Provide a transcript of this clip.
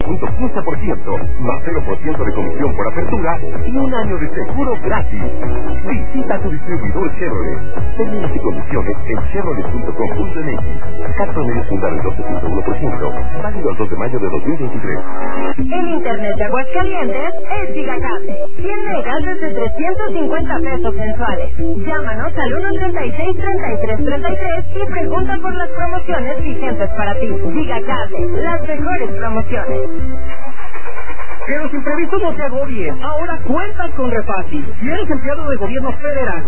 0.15%, más 0% de comisión por apertura y un año de seguro gratis. Visita tu distribuidor Chevrolet. Términos y condiciones en chevrolet.com.mx. CAT promedio fundado el 12.1%. Válido el 2 de mayo de 2023. El internet de Aguascalientes es Gigacable. 100 megas desde 350 pesos mensuales. Llámanos al 136-3333 y pregunta por las promociones vigentes para ti. Gigacable, las mejores promociones. Que los imprevistos no te agobien. Ahora cuentas con Refacil. Si eres empleado de gobierno federal